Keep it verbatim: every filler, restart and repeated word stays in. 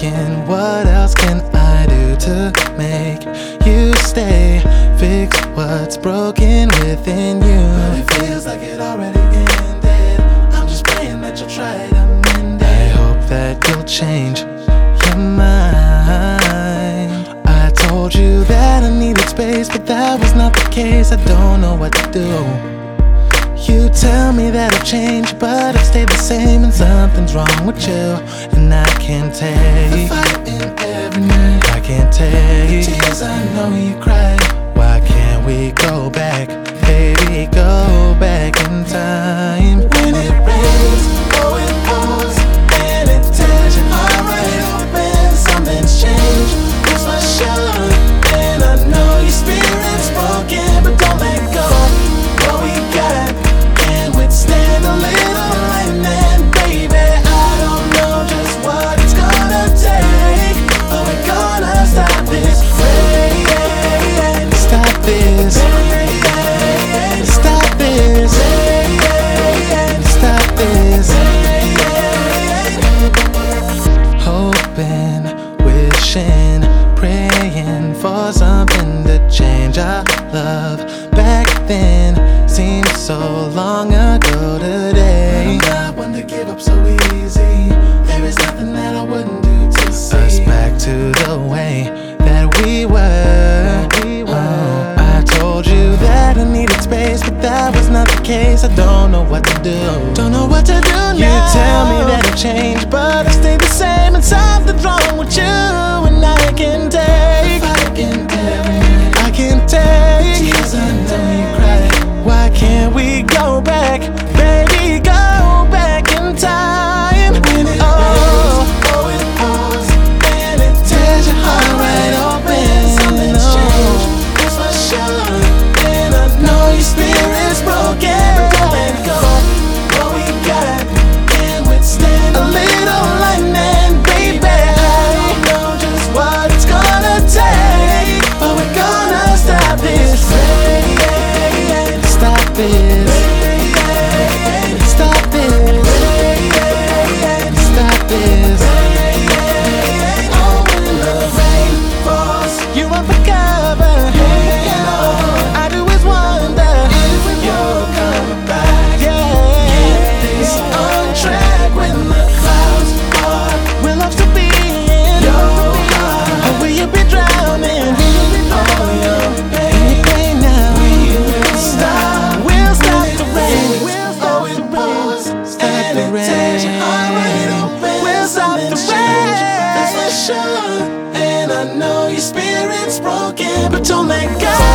broken. What else can I do to make you stay? Fix what's broken within you. But it feels like it already ended. I'm just praying that you'll try to mend it. I hope that you'll change your mind. I told you that I needed space, but that was not the case. I don't know what to do. You tell me that I've changed, but I've stayed the same, and something's wrong with you. And I can't take the fighting every night. I can't take the tears I know you cry. Why can't we go back, baby, go back in time? When it rains, oh it pours, and it tears your heart right open. Something's changed, that's for sure. And I know your spirit's broken, but don't let go. What we got can withstand a little lightning, baby. I don't know just what it's gonna take, but we're gonna stop this rain. Stop this. Stop this. Stop this. Hoping, wishing, praying for something to change. Our love back then seemed so long ago today. I'm not one to give up so easy. There is nothing that I wouldn't do to see us back to the way that we were. Oh, I told you that I needed space, but that was not the case. I don't know what to do. Don't know what to do now. You tell me that I've changed, but I stay the same, and something's wrong with you. And I can take, I can take tears I know you cry. Why can't we go back, baby, go back in time? When it Oh, rains, oh it pours, and it tears your heart right open. Something's changed, that's for sure. And I know your spirit's broken, but don't let go. What we got can withstand a little lightning, baby. I don't know just what it's gonna take, but we're gonna stop this rain. stop this. Stop this. Stop this. Oh, when the rain falls, You want the cover. I do is wonder if you'll come back. Yeah. This on track when the clouds part. Will I still be in Your heart, or will you be drowning? all your In pain, the pain now. we will stop. We'll stop the When it rain. rains, We'll oh, stop it the pours, rain. Stop and the it tears your heart right rain. open. We'll stop the Something's changed, that's for rain. sure. And I know your spirit's broken, but don't let go.